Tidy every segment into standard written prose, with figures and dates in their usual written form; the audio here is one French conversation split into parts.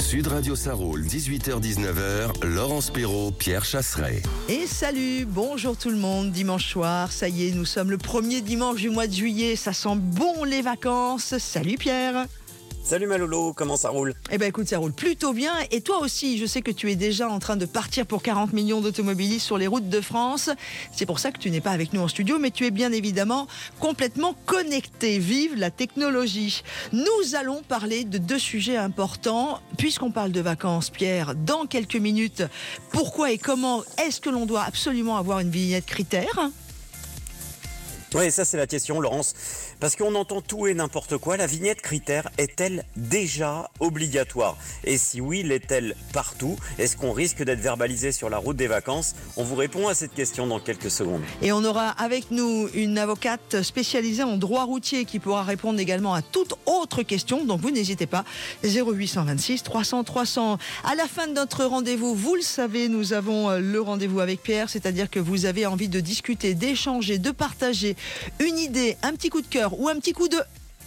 Sud Radio Sarroul, 18h-19h, Laurence Perrault, Pierre Chasseret. Et salut, bonjour tout le monde, dimanche soir, ça y est, nous sommes le premier dimanche du mois de juillet, ça sent bon les vacances. Salut Pierre. Salut Malolo, comment ça roule ? Eh ben écoute, ça roule plutôt bien. Et toi aussi, je sais que tu es déjà en train de partir pour 40 millions d'automobilistes sur les routes de France. C'est pour ça que tu n'es pas avec nous en studio, mais tu es bien évidemment complètement connecté. Vive la technologie. Nous allons parler de deux sujets importants. Puisqu'on parle de vacances, Pierre, dans quelques minutes, pourquoi et comment est-ce que l'on doit absolument avoir une vignette critère ? Oui, ça c'est la question, Laurence. Parce qu'on entend tout et n'importe quoi. La vignette critère est-elle déjà obligatoire ? Et si oui, l'est-elle partout ? Est-ce qu'on risque d'être verbalisé sur la route des vacances ? On vous répond à cette question dans quelques secondes. Et on aura avec nous une avocate spécialisée en droit routier qui pourra répondre également à toute autre question. Donc vous n'hésitez pas. 0826 300 300. À la fin de notre rendez-vous, vous le savez, nous avons le rendez-vous avec Pierre. C'est-à-dire que vous avez envie de discuter, d'échanger, de partager une idée, un petit coup de cœur ou un petit coup de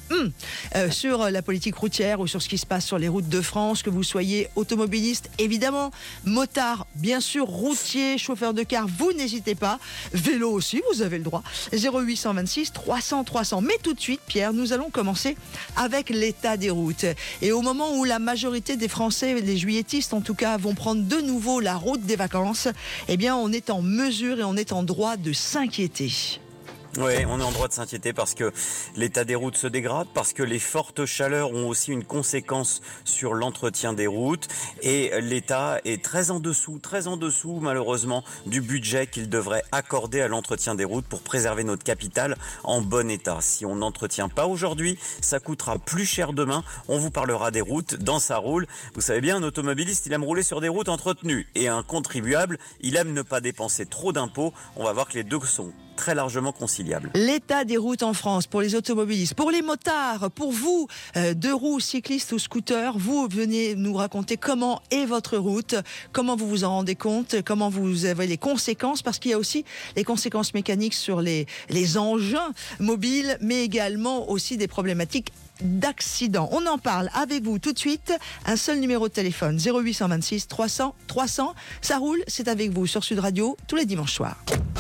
sur la politique routière ou sur ce qui se passe sur les routes de France, que vous soyez automobiliste, évidemment, motard, bien sûr, routier, chauffeur de car, vous n'hésitez pas, vélo aussi, vous avez le droit, 0826 300 300. Mais tout de suite, Pierre, nous allons commencer avec l'état des routes. Et au moment où la majorité des Français, les juilletistes en tout cas, vont prendre de nouveau la route des vacances, eh bien, on est en mesure et on est en droit de s'inquiéter. Oui, on est en droit de s'inquiéter parce que l'état des routes se dégrade, parce que les fortes chaleurs ont aussi une conséquence sur l'entretien des routes et l'État est très en dessous malheureusement du budget qu'il devrait accorder à l'entretien des routes pour préserver notre capitale en bon état. Si on n'entretient pas aujourd'hui, ça coûtera plus cher demain. On vous parlera des routes dans Ça roule. Vous savez bien, un automobiliste, il aime rouler sur des routes entretenues et un contribuable, il aime ne pas dépenser trop d'impôts. On va voir que les deux sont très largement conciliable. L'état des routes en France pour les automobilistes, pour les motards, pour vous, deux roues, cyclistes ou scooters, vous venez nous raconter comment est votre route, comment vous vous en rendez compte, comment vous avez les conséquences, parce qu'il y a aussi les conséquences mécaniques sur les engins mobiles, mais également aussi des problématiques d'accident. On en parle avec vous tout de suite. Un seul numéro de téléphone, 0826 300 300. Ça roule, c'est avec vous sur Sud Radio tous les dimanches soirs.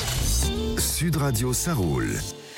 Sud Radio Sarroul.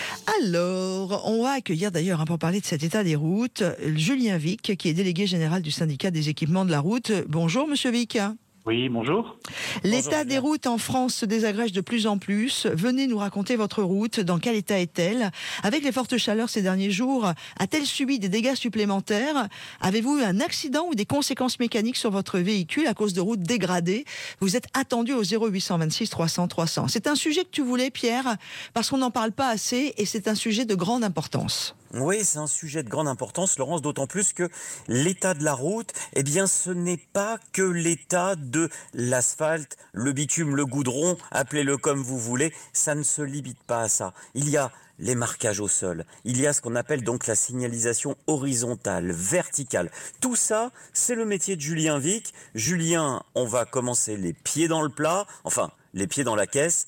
Alors, on va accueillir d'ailleurs, pour parler de cet état des routes, Julien Vic, qui est délégué général du syndicat des équipements de la route. Bonjour Monsieur Vic. Oui, bonjour. L'état des routes en France se désagrège de plus en plus. Venez nous raconter votre route. Dans quel état est-elle ? Avec les fortes chaleurs ces derniers jours, a-t-elle subi des dégâts supplémentaires ? Avez-vous eu un accident ou des conséquences mécaniques sur votre véhicule à cause de routes dégradées ? Vous êtes attendu au 0826 300 300. C'est un sujet que tu voulais, Pierre, parce qu'on n'en parle pas assez et c'est un sujet de grande importance. Oui, c'est un sujet de grande importance, Laurence, d'autant plus que l'état de la route, eh bien, ce n'est pas que l'état de l'asphalte, le bitume, le goudron, appelez-le comme vous voulez, ça ne se limite pas à ça. Il y a les marquages au sol, il y a ce qu'on appelle donc la signalisation horizontale, verticale. Tout ça, c'est le métier de Julien Vic. Julien, on va commencer les pieds dans le plat, enfin, les pieds dans la caisse,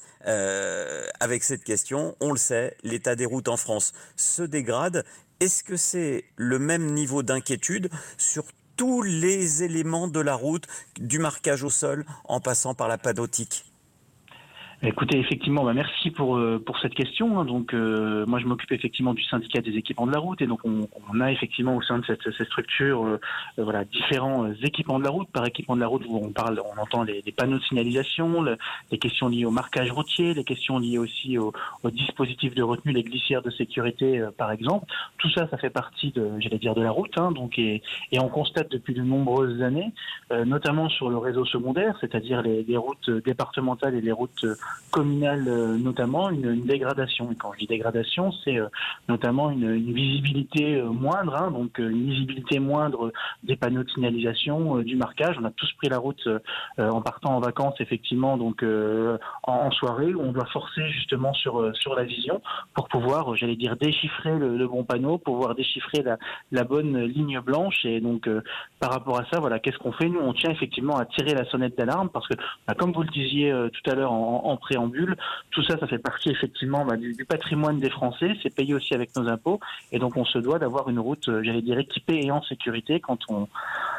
avec cette question. On le sait, l'état des routes en France se dégrade. Est-ce que c'est le même niveau d'inquiétude sur tous les éléments de la route, du marquage au sol, en passant par la panneautique ? Écoutez, effectivement, merci pour cette question. Donc, moi, je m'occupe effectivement du syndicat des équipements de la route, et donc on a effectivement au sein de cette structure, différents équipements de la route. Par équipement de la route, on entend les panneaux de signalisation, les questions liées au marquage routier, les questions liées aussi au dispositif de retenue, les glissières de sécurité, par exemple. Tout ça, ça fait partie de la route. Donc, et on constate depuis de nombreuses années, notamment sur le réseau secondaire, c'est-à-dire les routes départementales et les routes communale notamment, une dégradation. Et quand je dis dégradation, c'est notamment une visibilité moindre, donc une visibilité moindre des panneaux de signalisation, du marquage. On a tous pris la route en partant en vacances, effectivement, donc en soirée, où on doit forcer justement sur la vision pour pouvoir, déchiffrer le bon panneau, pour pouvoir déchiffrer la bonne ligne blanche. Et donc, par rapport à ça, qu'est-ce qu'on fait ? Nous, on tient effectivement à tirer la sonnette d'alarme parce que, comme vous le disiez tout à l'heure en préambule, tout ça, ça fait partie effectivement du patrimoine des Français. C'est payé aussi avec nos impôts, et donc on se doit d'avoir une route, équipée et en sécurité quand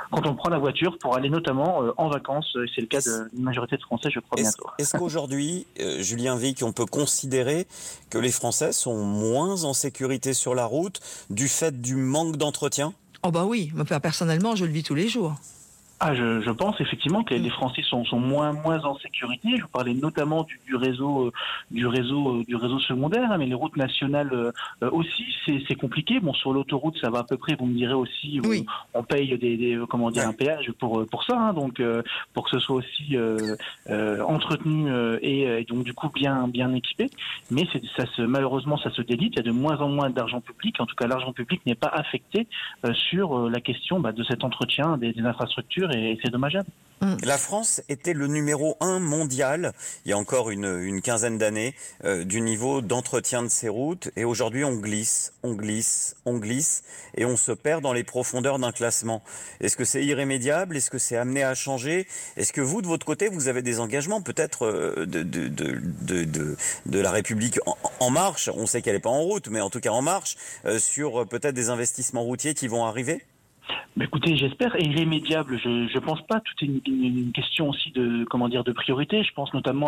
quand on prend la voiture pour aller notamment en vacances. C'est le cas d'une majorité de Français, je crois, bientôt. Est-ce qu'aujourd'hui, Julien Vic, on peut considérer que les Français sont moins en sécurité sur la route du fait du manque d'entretien ? Oh bah oui, moi, personnellement, je le vis tous les jours. Je pense effectivement que les Français sont moins en sécurité. Je vous parlais notamment du réseau secondaire, hein, mais les routes nationales aussi, c'est compliqué. Bon, sur l'autoroute, ça va à peu près. Vous me direz aussi, oui. On paye un péage pour ça, hein, donc pour que ce soit aussi entretenu et donc du coup bien équipé. Mais malheureusement, ça se délite. Il y a de moins en moins d'argent public. En tout cas, l'argent public n'est pas affecté sur la question de cet entretien des infrastructures. Et c'est dommageable. La France était le numéro 1 mondial, il y a encore une quinzaine d'années, du niveau d'entretien de ces routes. Et aujourd'hui, on glisse, et on se perd dans les profondeurs d'un classement. Est-ce que c'est irrémédiable ? Est-ce que c'est amené à changer ? Est-ce que vous, de votre côté, vous avez des engagements peut-être de la République en marche ? On sait qu'elle n'est pas en route, mais en tout cas en marche, sur peut-être des investissements routiers qui vont arriver ? Écoutez, j'espère irrémédiable. Je pense pas. Tout est une question aussi de priorité. Je pense notamment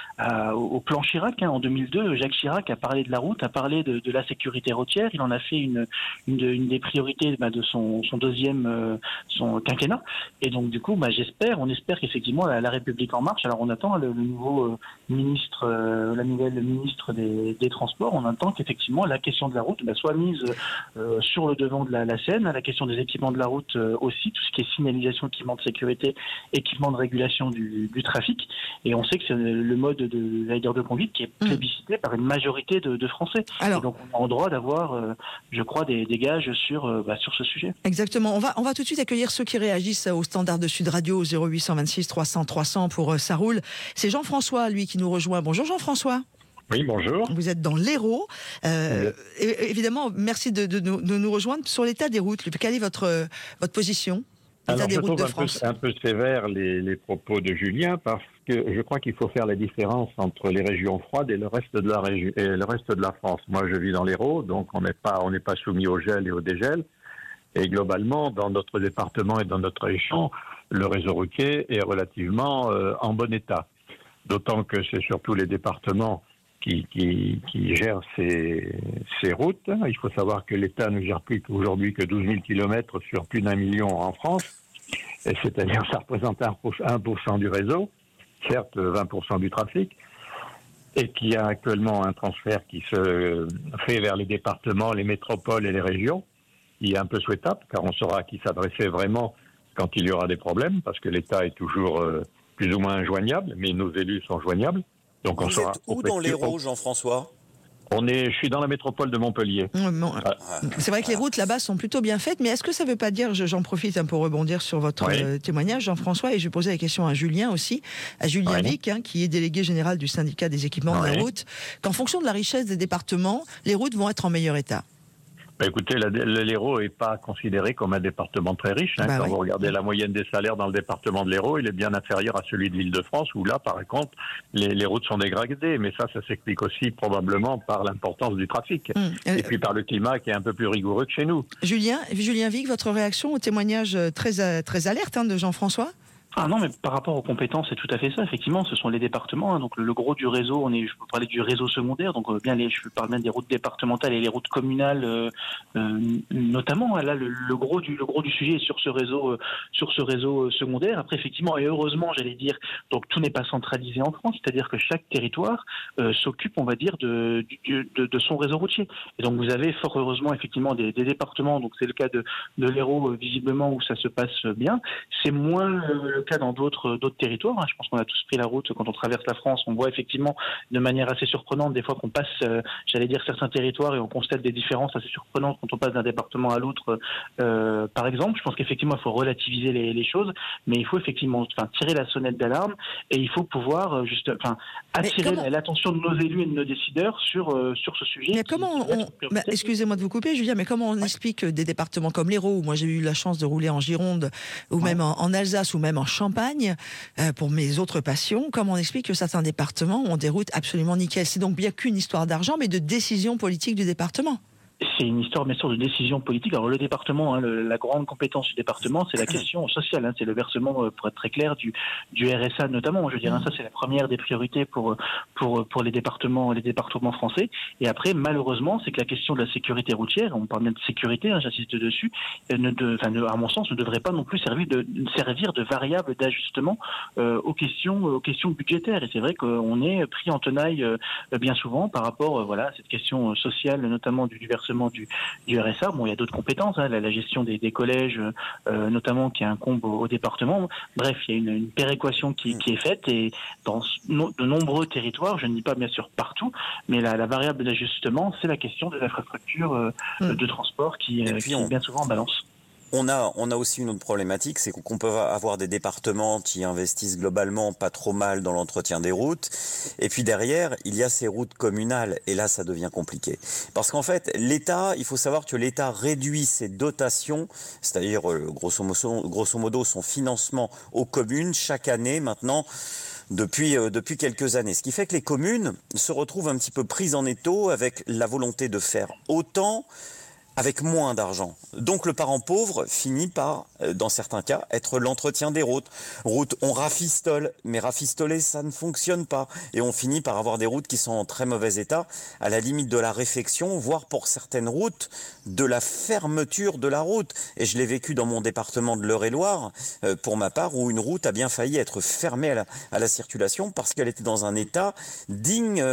au plan Chirac. En 2002, Jacques Chirac a parlé de la route, a parlé de la sécurité routière. Il en a fait une des priorités de son deuxième son quinquennat. Et donc du coup, on espère qu'effectivement la République en marche. Alors on attend le nouveau ministre, la nouvelle ministre des Transports. On attend qu'effectivement la question de la route soit mise sur le devant de la scène. La question des équipements de la route aussi, tout ce qui est signalisation, équipement de sécurité, équipement de régulation du trafic. Et on sait que c'est le mode de conduite qui est plébiscité par une majorité de Français. Alors, et donc on a le droit d'avoir, je crois, des gages sur ce sujet. Exactement. On va tout de suite accueillir ceux qui réagissent au standard de Sud Radio au 0826 300 300 pour ça roule. C'est Jean-François, lui, qui nous rejoint. Bonjour Jean-François. Oui, bonjour. Vous êtes dans l'Hérault. Évidemment, merci de nous rejoindre. Sur l'état des routes, quelle est votre position ? Alors, je trouve un peu sévère les propos de Julien, parce que je crois qu'il faut faire la différence entre les régions froides et le reste de la France. Moi, je vis dans l'Hérault, donc on n'est pas soumis au gel et au dégel. Et globalement, dans notre département et dans notre région, le réseau routier est relativement en bon état. D'autant que c'est surtout les départements qui gèrent ces routes. Il faut savoir que l'État ne gère plus aujourd'hui que 12 000 km sur plus d'1 million en France. Et c'est-à-dire ça représente 1% du réseau, certes 20% du trafic, et qu'il y a actuellement un transfert qui se fait vers les départements, les métropoles et les régions. Il est un peu souhaitable, car on saura à qui s'adresser vraiment quand il y aura des problèmes, parce que l'État est toujours plus ou moins injoignable, mais nos élus sont joignables. Donc vous êtes où dans l'Hérault, Jean-François ? Je suis dans la métropole de Montpellier. C'est vrai que les routes là-bas sont plutôt bien faites, mais est-ce que ça ne veut pas dire, j'en profite pour rebondir sur votre témoignage, Jean-François, et je vais poser la question à Julien aussi, à Julien Vic, qui est délégué général du syndicat des équipements de la route, qu'en fonction de la richesse des départements, les routes vont être en meilleur état. Écoutez, l'Hérault n'est pas considéré comme un département très riche. Quand vous regardez la moyenne des salaires dans le département de l'Hérault, il est bien inférieur à celui de l'Île-de-France, où là, par contre, les routes sont dégradées. Mais ça s'explique aussi probablement par l'importance du trafic. Et puis par le climat qui est un peu plus rigoureux que chez nous. Julien Vic, votre réaction au témoignage très alerte de Jean-François ? Ah non, mais par rapport aux compétences, c'est tout à fait ça. Effectivement, ce sont les départements. Donc le gros du réseau, je peux parler du réseau secondaire. Donc je parle bien des routes départementales et les routes communales, notamment. Là, le gros du sujet est sur ce réseau secondaire. Après, effectivement, et heureusement, j'allais dire, donc tout n'est pas centralisé en France. C'est-à-dire que chaque territoire s'occupe, on va dire, de son réseau routier. Et donc vous avez fort heureusement effectivement des départements. Donc c'est le cas de l'Hérault, visiblement, où ça se passe bien. C'est moins le cas dans d'autres territoires. Je pense qu'on a tous pris la route quand on traverse la France. On voit effectivement de manière assez surprenante des fois qu'on passe, j'allais dire, certains territoires et on constate des différences assez surprenantes quand on passe d'un département à l'autre. Par exemple, je pense qu'effectivement il faut relativiser les choses, mais il faut effectivement tirer la sonnette d'alarme et il faut pouvoir attirer l'attention de nos élus et de nos décideurs sur ce sujet. Mais comment excusez-moi de vous couper, Julien, mais comment on explique des départements comme l'Hérault, où moi j'ai eu la chance de rouler en Gironde, ou même en Alsace, ou même en Champagne, pour mes autres passions, comment on explique que certains départements ont des routes absolument nickel ? C'est donc bien qu'une histoire d'argent, mais de décision politique du département. C'est une histoire, bien sûr, de décision politique. Alors, le département, la grande compétence du département, c'est la question sociale. C'est le versement, pour être très clair, du RSA notamment. Je dirais, ça, c'est la première des priorités pour les départements français. Et après, malheureusement, c'est que la question de la sécurité routière, on parle bien de sécurité, j'insiste dessus, à mon sens, ne devrait pas non plus servir de variable d'ajustement aux questions budgétaires. Et c'est vrai qu'on est pris en tenaille bien souvent par rapport à cette question sociale, notamment du versement du RSA. Bon, il y a d'autres compétences, la gestion des collèges, notamment, qui incombe au département. Bref, il y a une péréquation qui est faite, et dans de nombreux territoires, je ne dis pas bien sûr partout, mais la variable d'ajustement, c'est la question de l'infrastructure de transport qui est bien souvent en balance. On a aussi une autre problématique, c'est qu'on peut avoir des départements qui investissent globalement pas trop mal dans l'entretien des routes, et puis derrière, il y a ces routes communales, et là, ça devient compliqué. Parce qu'en fait, l'État, il faut savoir que l'État réduit ses dotations, c'est-à-dire grosso modo son financement aux communes chaque année maintenant, depuis quelques années. Ce qui fait que les communes se retrouvent un petit peu prises en étau avec la volonté de faire autant avec moins d'argent. Donc le parent pauvre finit par, dans certains cas, être l'entretien des routes. On rafistole, mais rafistoler, ça ne fonctionne pas. Et on finit par avoir des routes qui sont en très mauvais état, à la limite de la réfection, voire pour certaines routes, de la fermeture de la route. Et je l'ai vécu dans mon département de l'Eure-et-Loire, pour ma part, où une route a bien failli être fermée à la circulation parce qu'elle était dans un état digne.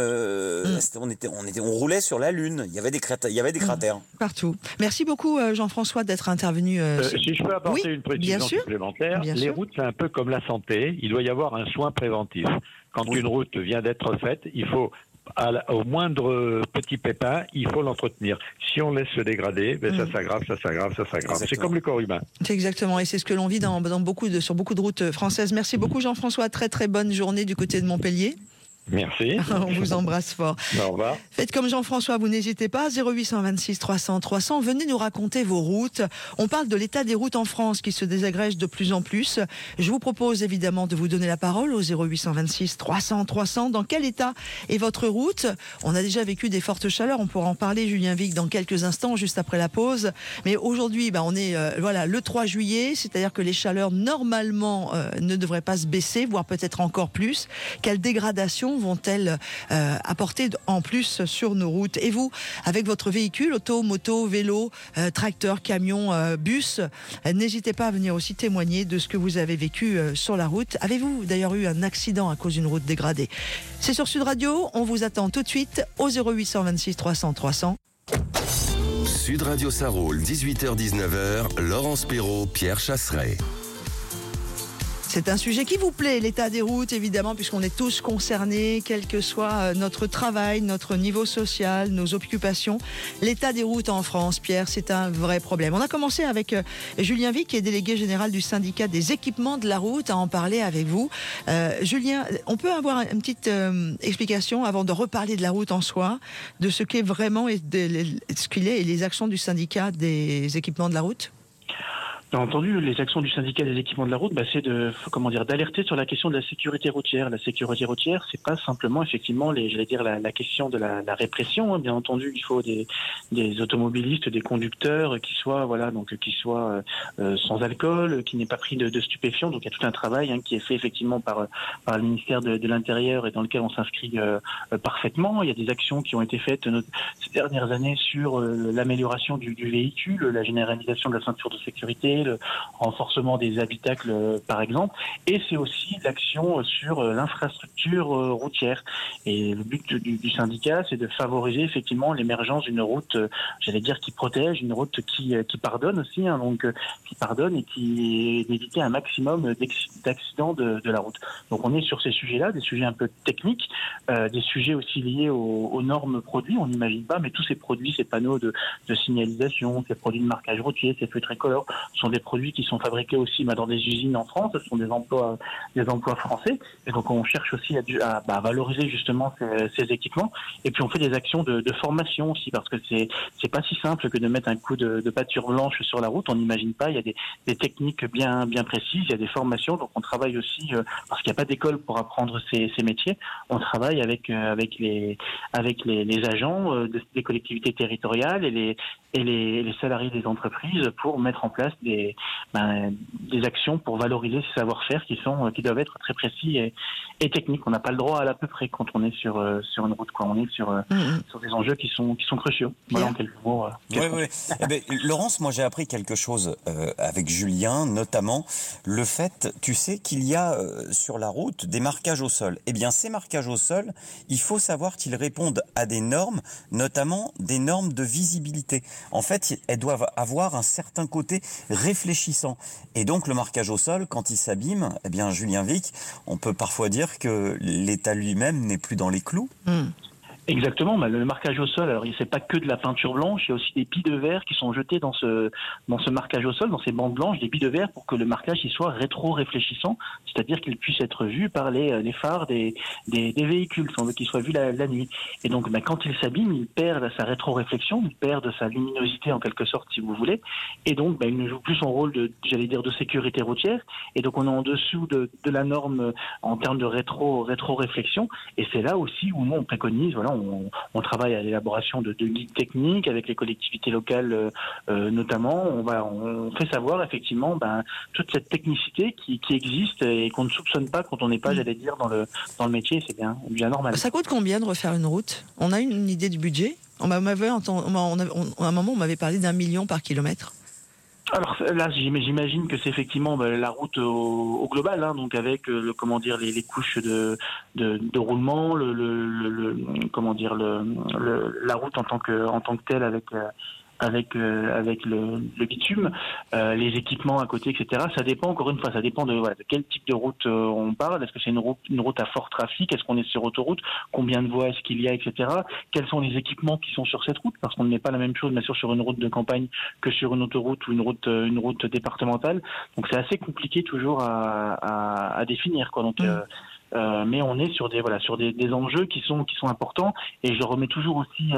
On roulait sur la Lune. Il y avait des cratères. Partout. Merci beaucoup, Jean-François, d'être intervenu. Si je peux apporter une précision supplémentaire, les routes, c'est un peu comme la santé. Il doit y avoir un soin préventif. Quand une route vient d'être faite, il faut, au moindre petit pépin, il faut l'entretenir. Si on laisse se dégrader, ça s'aggrave. Exactement. C'est comme le corps humain. C'est exactement, et c'est ce que l'on vit sur beaucoup de routes françaises. Merci beaucoup, Jean-François. Très très bonne journée du côté de Montpellier. Merci. On vous embrasse fort. Au revoir. Faites comme Jean-François, vous n'hésitez pas. 0826 300 300. Venez nous raconter vos routes. On parle de l'état des routes en France qui se désagrège de plus en plus. Je vous propose évidemment de vous donner la parole au 0826 300 300. Dans quel état est votre route ? On a déjà vécu des fortes chaleurs. On pourra en parler, Julien Vic, dans quelques instants, juste après la pause. Mais aujourd'hui, on est le 3 juillet, c'est-à-dire que les chaleurs normalement ne devraient pas se baisser, voire peut-être encore plus. Quelle dégradation vont-elles apporter en plus sur nos routes ? Et vous, avec votre véhicule, auto, moto, vélo, tracteur, camion, bus, n'hésitez pas à venir aussi témoigner de ce que vous avez vécu sur la route. Avez-vous d'ailleurs eu un accident à cause d'une route dégradée ? C'est sur Sud Radio, on vous attend tout de suite au 0826 300 300. Sud Radio Sarroul, 18h-19h, Laurence Perrault, Pierre Chasseret. C'est un sujet qui vous plaît, l'état des routes, évidemment, puisqu'on est tous concernés, quel que soit notre travail, notre niveau social, nos occupations. L'état des routes en France, Pierre, c'est un vrai problème. On a commencé avec Julien Vic, qui est délégué général du syndicat des équipements de la route, à en parler avec vous. Julien, on peut avoir une petite explication, avant de reparler de la route en soi, de ce qu'est vraiment ce qu'il est et les actions du syndicat des équipements de la route ? Bien entendu, les actions du syndicat des équipements de la route, c'est d'alerter sur la question de la sécurité routière. La sécurité routière, c'est pas simplement effectivement la question de la répression. Bien entendu, il faut des automobilistes, des conducteurs qui soient sans alcool, qui n'aient pas pris de stupéfiants. Donc il y a tout un travail qui est fait effectivement par le ministère de l'Intérieur et dans lequel on s'inscrit parfaitement. Il y a des actions qui ont été faites ces dernières années sur l'amélioration du véhicule, la généralisation de la ceinture de sécurité, le renforcement des habitacles par exemple, et c'est aussi l'action sur l'infrastructure routière. Et le but du syndicat, c'est de favoriser effectivement l'émergence d'une route, qui protège, une route qui pardonne aussi, qui pardonne et qui d'éviter un maximum d'accidents de la route. Donc on est sur ces sujets-là, des sujets un peu techniques, des sujets aussi liés aux normes produits, on n'imagine pas, mais tous ces produits, ces panneaux de signalisation, ces produits de marquage routier, ces feux tricolores, sont des produits qui sont fabriqués aussi dans des usines en France. Ce sont des emplois français. Et donc on cherche aussi à valoriser justement ces équipements. Et puis on fait des actions de formation aussi, parce que c'est pas si simple que de mettre un coup de pâture blanche sur la route. On n'imagine pas. Il y a des techniques bien précises. Il y a des formations. Donc on travaille aussi parce qu'il n'y a pas d'école pour apprendre ces métiers. On travaille avec les agents des collectivités territoriales et les salariés des entreprises pour mettre en place des actions pour valoriser ces savoir-faire qui doivent être très précis et techniques. On n'a pas le droit à l'à peu près quand on est sur une route, quoi. On est sur des enjeux qui sont cruciaux. Voilà, en quelques mots. Oui. Laurence, moi j'ai appris quelque chose avec Julien, notamment le fait, tu sais, qu'il y a sur la route des marquages au sol. Eh bien, ces marquages au sol, il faut savoir qu'ils répondent à des normes, notamment des normes de visibilité. En fait, elles doivent avoir un certain côté réfléchissant. Et donc, le marquage au sol, quand il s'abîme, eh bien, Julien Vic, on peut parfois dire que l'État lui-même n'est plus dans les clous. Exactement, le marquage au sol, alors c'est pas que de la peinture blanche, il y a aussi des billes de verre qui sont jetées dans ce marquage au sol, dans ces bandes blanches, des billes de verre pour que le marquage il soit rétro-réfléchissant, c'est-à-dire qu'il puisse être vu par les phares des véhicules, si on veut qu'il soit vu la nuit. Et donc quand il s'abîme, il perd sa rétro-réflexion, il perd de sa luminosité en quelque sorte, si vous voulez, et donc il ne joue plus son rôle de sécurité routière, et donc on est en dessous de la norme en termes de rétro-réflexion, et c'est là aussi où nous on préconise, voilà, on travaille à l'élaboration de guides techniques avec les collectivités locales notamment. On fait savoir effectivement toute cette technicité qui existe et qu'on ne soupçonne pas quand on n'est pas, j'allais dire, dans le métier. C'est bien normal. Ça coûte combien de refaire une route ? On a une idée du budget ? À un moment, on m'avait parlé d'1 million par kilomètre. Alors là, j'imagine que c'est effectivement la route au global, hein, donc avec les couches de roulement, la route en tant que telle avec le bitume, les équipements à côté, etc. Ça dépend, encore une fois, de quel type de route on parle. Est-ce que c'est une route à fort trafic ? Est-ce qu'on est sur autoroute ? Combien de voies est-ce qu'il y a, etc. Quels sont les équipements qui sont sur cette route ? Parce qu'on ne met pas la même chose, bien sûr, sur une route de campagne que sur une autoroute ou une route départementale. Donc c'est assez compliqué toujours à définir, quoi. Donc mais on est sur des enjeux qui sont importants, et je remets toujours aussi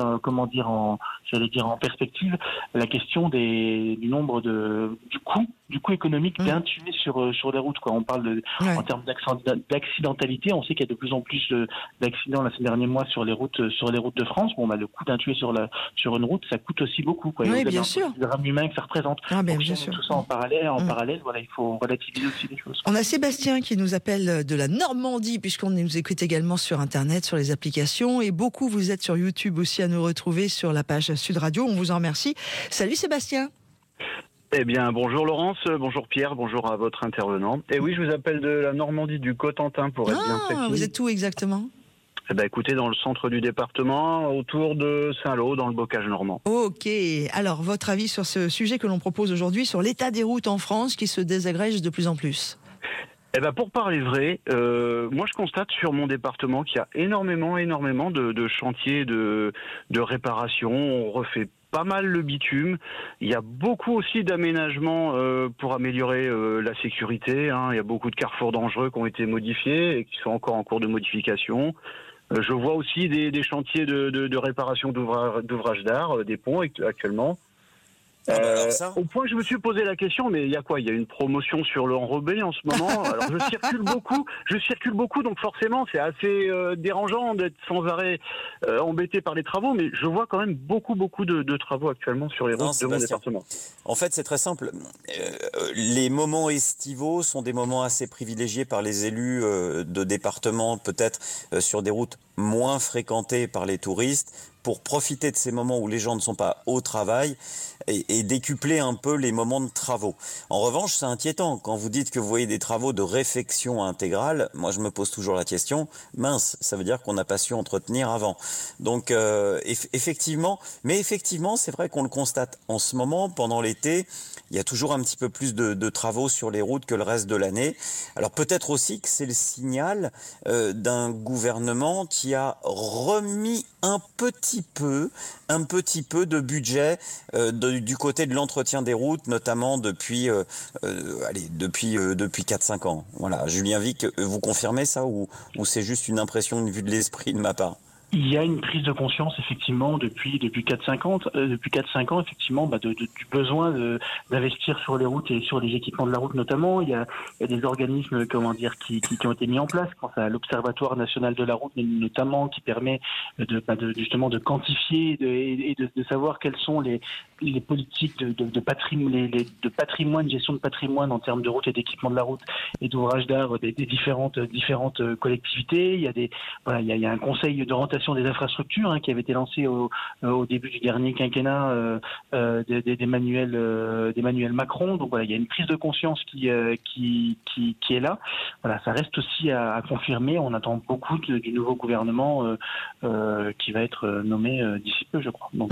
en perspective la question du nombre du coût économique bien tué sur les routes, quoi. On parle en termes d'accidentalité, on sait qu'il y a de plus en plus d'accidents ces derniers mois sur les routes de France. Le coût d'un tué sur une route, ça coûte aussi beaucoup, quoi. Oui, bien sûr. Le drame humain que ça représente. Donc, bien sûr. Tout ça en parallèle, il faut relativiser aussi les choses. On a Sébastien qui nous appelle de la Normandie, puisqu'on nous écoute également sur Internet, sur les applications, et beaucoup vous êtes sur YouTube aussi à nous retrouver sur la page Sud Radio. On vous en remercie. Salut Sébastien. Eh bien, bonjour Laurence, bonjour Pierre, bonjour à votre intervenant. Et oui, je vous appelle de la Normandie, du Cotentin, pour être bien précis. Vous êtes où exactement ? Eh bien, écoutez, dans le centre du département, autour de Saint-Lô, dans le bocage normand. Ok. Alors, votre avis sur ce sujet que l'on propose aujourd'hui, sur l'état des routes en France qui se désagrège de plus en plus ? Eh ben, pour parler vrai, moi je constate sur mon département qu'il y a énormément de chantiers de réparation. On refait pas mal le bitume. Il y a beaucoup aussi d'aménagements pour améliorer la sécurité, hein. Il y a beaucoup de carrefours dangereux qui ont été modifiés et qui sont encore en cours de modification. Je vois aussi des chantiers de réparation d'ouvrages d'art, des ponts actuellement. Au point que je me suis posé la question, mais il y a quoi ? Il y a une promotion sur l'enrobé en ce moment. Alors je circule beaucoup, donc forcément c'est assez dérangeant d'être sans arrêt embêté par les travaux, mais je vois quand même beaucoup de travaux actuellement sur les routes de mon département. En fait, c'est très simple. Les moments estivaux sont des moments assez privilégiés par les élus de département, peut-être sur des routes moins fréquentées par les touristes, pour profiter de ces moments où les gens ne sont pas au travail et décupler un peu les moments de travaux. En revanche, c'est inquiétant. Quand vous dites que vous voyez des travaux de réfection intégrale, moi je me pose toujours la question, mince, ça veut dire qu'on n'a pas su entretenir avant. Donc effectivement, c'est vrai qu'on le constate en ce moment, pendant l'été, il y a toujours un petit peu plus de travaux sur les routes que le reste de l'année. Alors peut-être aussi que c'est le signal d'un gouvernement qui a remis un petit petit peu de budget du côté de l'entretien des routes, notamment depuis 4-5 ans. Voilà, Julien Vic, vous confirmez ça ou c'est juste une impression, une vue de l'esprit de ma part? Il y a une prise de conscience effectivement depuis 4-5 ans, effectivement du besoin d'investir sur les routes et sur les équipements de la route notamment. Il y a des organismes qui ont été mis en place. Je pense à l'Observatoire national de la route notamment, qui permet justement de quantifier et de savoir quelles sont les politiques de patrimoine, gestion de patrimoine en termes de route et d'équipement de la route et d'ouvrages d'art des différentes collectivités. Il y a un conseil d'orientation des infrastructures qui avait été lancé au début du dernier quinquennat d'Emmanuel Macron. Donc voilà, il y a une prise de conscience qui est là. Voilà, ça reste aussi à confirmer. On attend beaucoup du nouveau gouvernement qui va être nommé d'ici peu, je crois. Donc,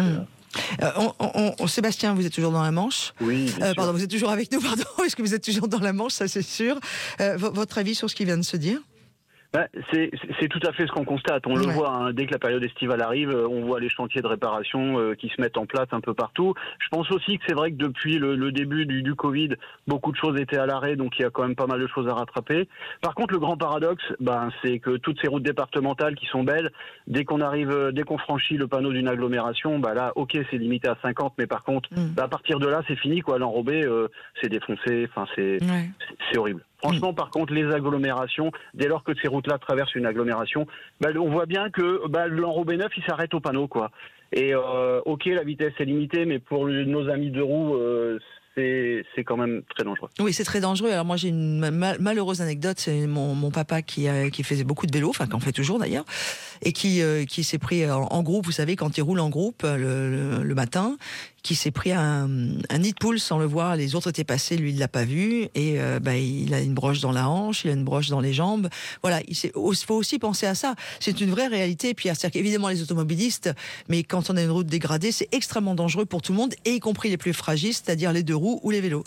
Sébastien, vous êtes toujours dans la Manche. Oui. Pardon, vous êtes toujours avec nous. Pardon, est-ce que vous êtes toujours dans la Manche, ça c'est sûr. Votre avis sur ce qui vient de se dire? C'est tout à fait ce qu'on constate. On le voit dès que la période estivale arrive, on voit les chantiers de réparation qui se mettent en place un peu partout. Je pense aussi que c'est vrai que depuis le début du Covid, beaucoup de choses étaient à l'arrêt, donc il y a quand même pas mal de choses à rattraper. Par contre, le grand paradoxe, c'est que toutes ces routes départementales qui sont belles, dès qu'on franchit le panneau d'une agglomération, là, ok, c'est limité à 50, mais par contre, à partir de là, c'est fini, quoi. L'enrobé, c'est défoncé, c'est horrible. Franchement, par contre, les agglomérations, dès lors que ces routes-là traversent une agglomération, on voit bien que l'enrobé neuf, il s'arrête au panneau, quoi. Et ok, la vitesse est limitée, mais pour nos amis de roue, c'est quand même très dangereux. Oui, c'est très dangereux. Alors moi, j'ai une malheureuse anecdote. C'est mon papa qui faisait beaucoup de vélo, qui en fait toujours d'ailleurs, et qui s'est pris en groupe, vous savez, quand il roule en groupe le matin, qui s'est pris un nid de poule sans le voir. Les autres étaient passés, lui il l'a pas vu, et il a une broche dans la hanche, il a une broche dans les jambes. Voilà, il faut aussi penser à ça. C'est une vraie réalité, Pierre. C'est-à-dire qu'évidemment les automobilistes, mais quand on a une route dégradée, c'est extrêmement dangereux pour tout le monde, et y compris les plus fragiles, c'est-à-dire les deux roues ou les vélos.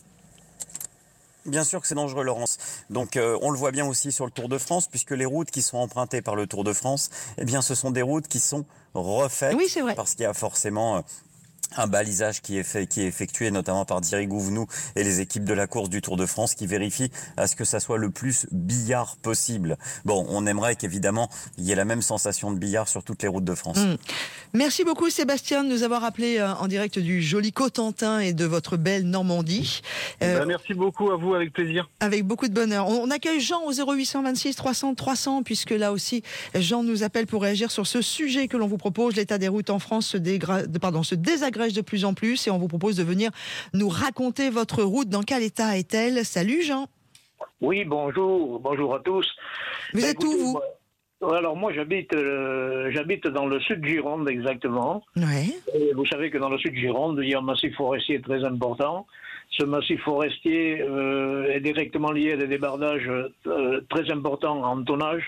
Bien sûr que c'est dangereux, Laurence. Donc on le voit bien aussi sur le Tour de France, puisque les routes qui sont empruntées par le Tour de France, ce sont des routes qui sont refaites. Oui, c'est vrai. Parce qu'il y a forcément un balisage qui est effectué notamment par Thierry Gouvenou et les équipes de la course du Tour de France qui vérifient à ce que ça soit le plus billard possible. Bon, on aimerait qu'évidemment il y ait la même sensation de billard sur toutes les routes de France. Merci beaucoup Sébastien de nous avoir appelé en direct du joli Cotentin et de votre belle Normandie. Merci beaucoup à vous, avec plaisir. Avec beaucoup de bonheur. On accueille Jean au 0826 300 300 puisque là aussi Jean nous appelle pour réagir sur ce sujet que l'on vous propose. L'état des routes en France se désagrège de plus en plus et on vous propose de venir nous raconter votre route. Dans quel état est-elle? Salut Jean. Oui, bonjour à tous. Vous êtes où, vous? Alors moi j'habite dans le sud de Gironde exactement. Ouais. Et vous savez que dans le sud de Gironde, il y a un massif forestier très important. Ce massif forestier est directement lié à des débardages très importants en tonnage.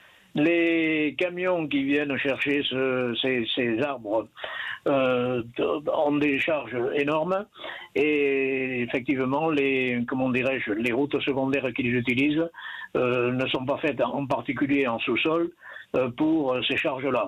Les camions qui viennent chercher ces arbres ont des charges énormes et effectivement les routes secondaires qu'ils utilisent ne sont pas faites en particulier en sous-sol pour ces charges-là.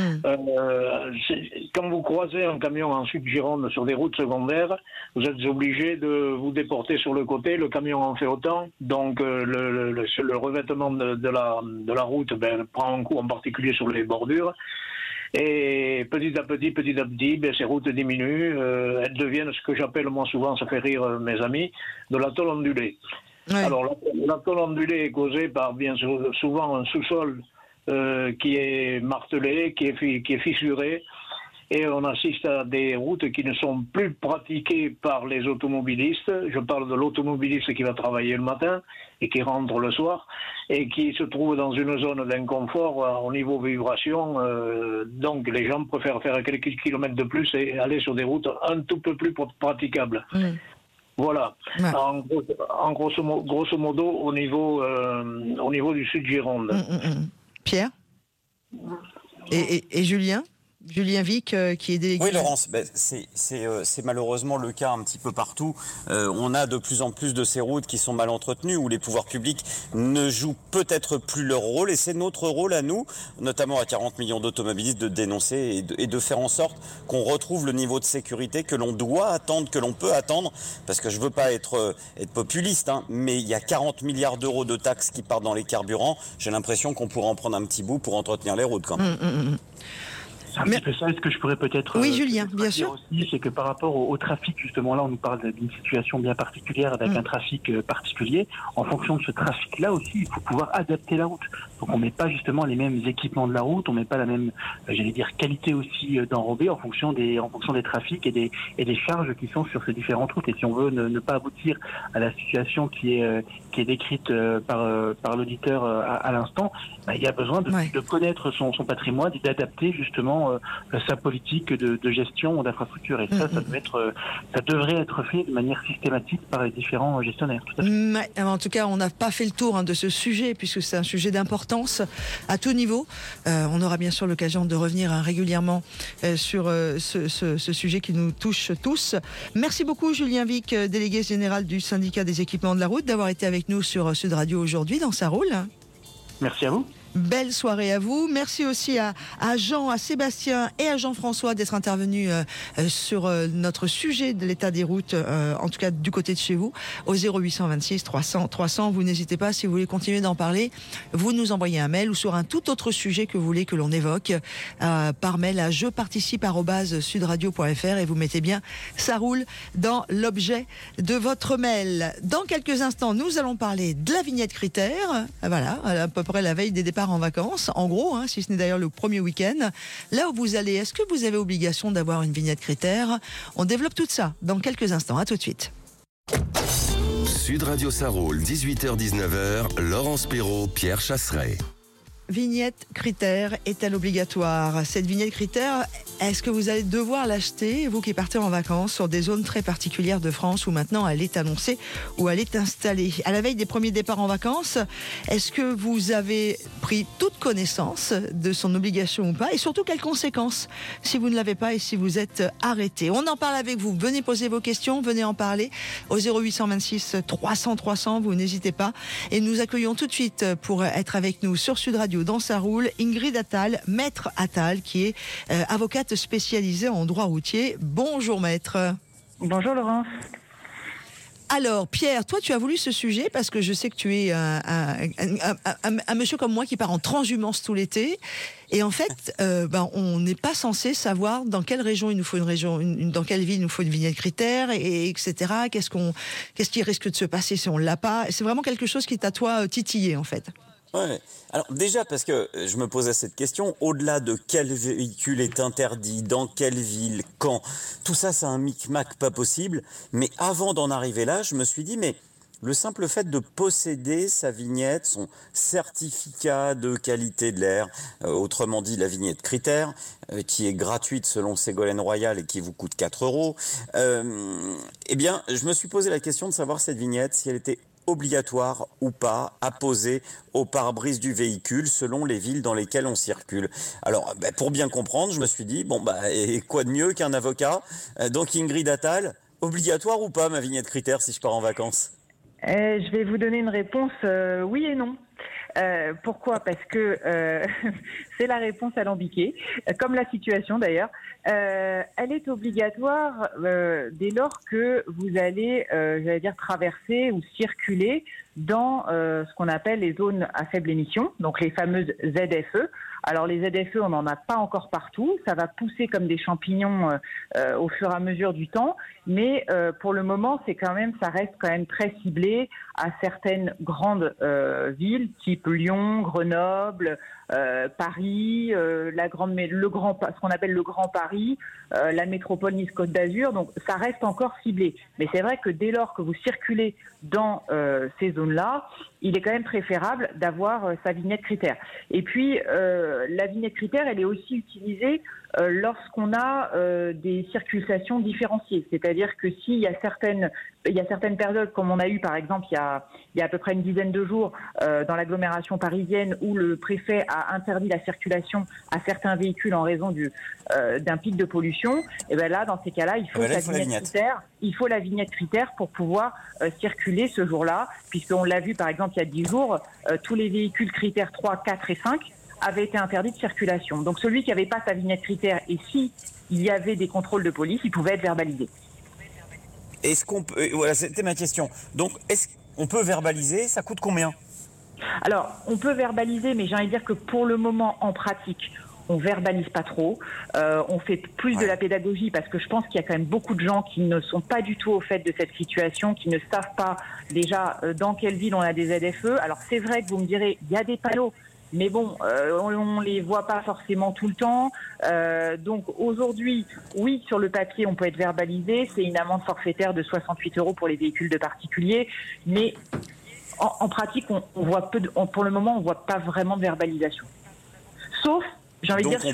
Quand vous croisez un camion en Sud-Gironde sur des routes secondaires, vous êtes obligé de vous déporter sur le côté. Le camion en fait autant, donc le revêtement de la route prend un coup, en particulier sur les bordures. Et petit à petit, ces routes diminuent. Elles deviennent ce que j'appelle, moi souvent, ça fait rire mes amis, de l'atoll ondulé. Ouais. Alors l'atoll ondulé est causé par bien souvent un sous-sol qui est martelé, qui est fissuré, et on assiste à des routes qui ne sont plus pratiquées par les automobilistes. Je parle de l'automobiliste qui va travailler le matin et qui rentre le soir, et qui se trouve dans une zone d'inconfort au niveau vibration. Donc les gens préfèrent faire quelques kilomètres de plus et aller sur des routes un tout peu plus praticables. Voilà, ouais. En grosso modo au niveau du Sud-Gironde. Pierre et Julien, Julien Vic, qui est délégué. Oui, Laurence, c'est malheureusement le cas un petit peu partout. On a de plus en plus de ces routes qui sont mal entretenues, où les pouvoirs publics ne jouent peut-être plus leur rôle. Et c'est notre rôle à nous, notamment à 40 millions d'automobilistes, de dénoncer et de faire en sorte qu'on retrouve le niveau de sécurité que l'on doit attendre, que l'on peut attendre. Parce que je ne veux pas être populiste, mais il y a 40 milliards d'euros de taxes qui partent dans les carburants. J'ai l'impression qu'on pourrait en prendre un petit bout pour entretenir les routes quand même. C'est un petit peu ça. Est-ce que je pourrais peut-être... Oui, Julien, bien sûr. Aussi, c'est que par rapport au trafic, justement, là, on nous parle d'une situation bien particulière avec un trafic particulier. En fonction de ce trafic-là aussi, il faut pouvoir adapter la route. Donc, on met pas justement les mêmes équipements de la route, on met pas la même, qualité aussi d'enrobé en fonction des trafics et des charges qui sont sur ces différentes routes. Et si on veut ne pas aboutir à la situation qui est décrite par l'auditeur à l'instant, il y a besoin de connaître son patrimoine et d'adapter justement sa politique de gestion d'infrastructure. Et ça devrait être fait de manière systématique par les différents gestionnaires. Tout à fait. En tout cas, on n'a pas fait le tour de ce sujet, puisque c'est un sujet d'importance à tout niveau. On aura bien sûr l'occasion de revenir régulièrement sur ce sujet qui nous touche tous. Merci beaucoup, Julien Vic, délégué général du syndicat des équipements de la route, d'avoir été avec nous sur Sud Radio aujourd'hui dans Ça roule. Merci à vous. Belle soirée à vous. Merci aussi à Jean, à Sébastien et à Jean-François d'être intervenus sur notre sujet de l'état des routes, en tout cas du côté de chez vous, au 0826 300 300. Vous n'hésitez pas, si vous voulez continuer d'en parler, vous nous envoyez un mail ou sur un tout autre sujet que vous voulez que l'on évoque par mail à jeparticipe@sudradio.fr et vous mettez bien Ça roule dans l'objet de votre mail. Dans quelques instants, nous allons parler de la vignette critère. Voilà, à peu près la veille des départs en vacances, en gros, si ce n'est d'ailleurs le premier week-end. Là où vous allez, est-ce que vous avez obligation d'avoir une vignette critère? On développe tout ça dans quelques instants. À tout de suite. Sud Radio Ça roule, 18h-19h, Laurence Perrault, Pierre Chasseret. Vignette critère est-elle obligatoire? Cette vignette critère, est-ce que vous allez devoir l'acheter, vous qui partez en vacances sur des zones très particulières de France où maintenant elle est annoncée ou elle est installée? À la veille des premiers départs en vacances, est-ce que vous avez pris toute connaissance de son obligation ou pas? Et surtout, quelles conséquences si vous ne l'avez pas et si vous êtes arrêté? On en parle avec vous. Venez poser vos questions, venez en parler au 0826 300 300. Vous n'hésitez pas. Et nous accueillons tout de suite pour être avec nous sur Sud Radio dans Ça roule, Ingrid Attal, maître Attal, qui est avocate spécialisée en droit routier. Bonjour maître. Bonjour Laurence. Alors Pierre, toi tu as voulu ce sujet parce que je sais que tu es un monsieur comme moi qui part en transhumance tout l'été. Et en fait, on n'est pas censé savoir dans quelle région il nous faut dans quelle ville il nous faut une vignette critère, etc. Qu'est-ce qui risque de se passer si on l'a pas? C'est vraiment quelque chose qui t'a toi titillé en fait. Ouais. Alors déjà parce que je me posais cette question, au-delà de quel véhicule est interdit, dans quelle ville, quand, tout ça c'est un micmac pas possible, mais avant d'en arriver là, je me suis dit mais le simple fait de posséder sa vignette, son certificat de qualité de l'air, autrement dit la vignette critère, qui est gratuite selon Ségolène Royal et qui vous coûte 4 €, eh bien je me suis posé la question de savoir cette vignette, si elle était obligatoire ou pas à poser au pare-brise du véhicule selon les villes dans lesquelles on circule. Alors, pour bien comprendre, je me suis dit, et quoi de mieux qu'un avocat? Donc Ingrid Attal, obligatoire ou pas ma vignette critère si je pars en vacances? Je vais vous donner une réponse oui et non. Pourquoi? Parce que c'est la réponse alambiquée, comme la situation d'ailleurs. Elle est obligatoire dès lors que vous allez, traverser ou circuler dans ce qu'on appelle les zones à faible émission, donc les fameuses ZFE. Alors les ZFE, on n'en a pas encore partout, ça va pousser comme des champignons au fur et à mesure du temps, mais pour le moment, ça reste quand même très ciblé à certaines grandes villes, type Lyon, Grenoble, Paris, ce qu'on appelle le Grand Paris, la métropole Nice-Côte d'Azur, donc ça reste encore ciblé. Mais c'est vrai que dès lors que vous circulez dans ces zones-là, il est quand même préférable d'avoir sa vignette critère. Et puis, la vignette critère, elle est aussi utilisée lorsqu'on a des circulations différenciées. C'est-à-dire que s'il y a certaines il y a certaines périodes, comme on a eu par exemple il y a à peu près une dizaine de jours dans l'agglomération parisienne, où le préfet a interdit la circulation à certains véhicules en raison d'un pic de pollution. Et bien là, dans ces cas-là, il faut la vignette critère. Il faut la vignette critère pour pouvoir circuler ce jour-là, puisqu'on l'a vu par exemple il y a 10 jours, tous les véhicules critères 3, 4 et 5 avaient été interdits de circulation. Donc celui qui n'avait pas sa vignette critère, et si il y avait des contrôles de police, il pouvait être verbalisé. Est-ce qu'on peut... Voilà, c'était ma question. Donc, est-ce qu'on peut verbaliser? Ça coûte combien? Alors, on peut verbaliser, mais j'ai envie de dire que pour le moment, en pratique, on verbalise pas trop. On fait plus de la pédagogie, parce que je pense qu'il y a quand même beaucoup de gens qui ne sont pas du tout au fait de cette situation, qui ne savent pas déjà dans quelle ville on a des ZFE. Alors, c'est vrai que vous me direz, il y a des panneaux. Mais bon, on les voit pas forcément tout le temps. Donc aujourd'hui, oui, sur le papier, on peut être verbalisé. C'est une amende forfaitaire de 68 € pour les véhicules de particuliers. Mais en pratique, on voit pour le moment, on voit pas vraiment de verbalisation. Sauf, j'ai envie de dire,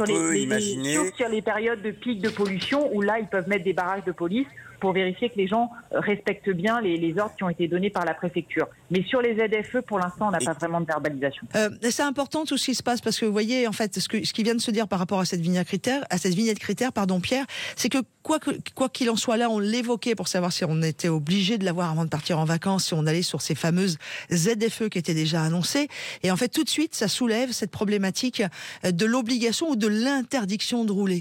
sur les périodes de pic de pollution, où là, ils peuvent mettre des barrages de police pour vérifier que les gens respectent bien les ordres qui ont été donnés par la préfecture. Mais sur les ZFE, pour l'instant, on n'a pas vraiment de verbalisation. C'est important tout ce qui se passe, parce que vous voyez, en fait, ce qui vient de se dire par rapport à cette vignette critère, Pierre, c'est que quoi qu'il en soit, là, on l'évoquait pour savoir si on était obligé de l'avoir avant de partir en vacances, si on allait sur ces fameuses ZFE qui étaient déjà annoncées. Et en fait, tout de suite, ça soulève cette problématique de l'obligation ou de l'interdiction de rouler.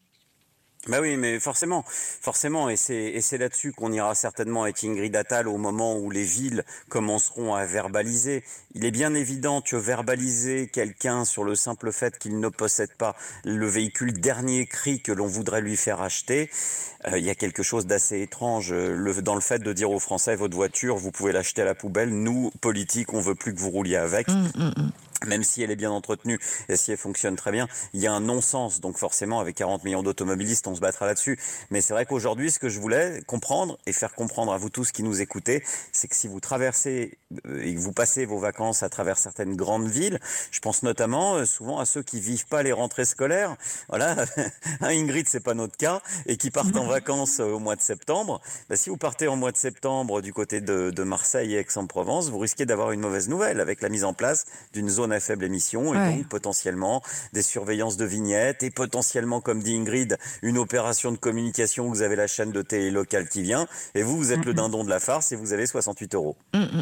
Bah oui, mais forcément, et c'est là-dessus qu'on ira certainement avec Ingrid Attal au moment où les villes commenceront à verbaliser. Il est bien évident que verbaliser quelqu'un sur le simple fait qu'il ne possède pas le véhicule dernier cri que l'on voudrait lui faire acheter, il y a quelque chose d'assez étrange dans le fait de dire aux Français, votre voiture, vous pouvez l'acheter à la poubelle, nous, politiques, on veut plus que vous rouliez avec. Même si elle est bien entretenue et si elle fonctionne très bien, il y a un non-sens. Donc forcément, avec 40 millions d'automobilistes, on se battra là-dessus. Mais c'est vrai qu'aujourd'hui, ce que je voulais comprendre et faire comprendre à vous tous qui nous écoutez, c'est que si vous traversez et que vous passez vos vacances à travers certaines grandes villes, je pense notamment souvent à ceux qui vivent pas les rentrées scolaires. Voilà, Ingrid, c'est pas notre cas, et qui partent en vacances au mois de septembre. Bah, si vous partez en mois de septembre du côté de Marseille et Aix-en-Provence, vous risquez d'avoir une mauvaise nouvelle avec la mise en place d'une zone à faible émission, et donc potentiellement des surveillances de vignettes, et potentiellement, comme dit Ingrid, une opération de communication où vous avez la chaîne de télé locale qui vient, et vous êtes le dindon de la farce et vous avez 68 €.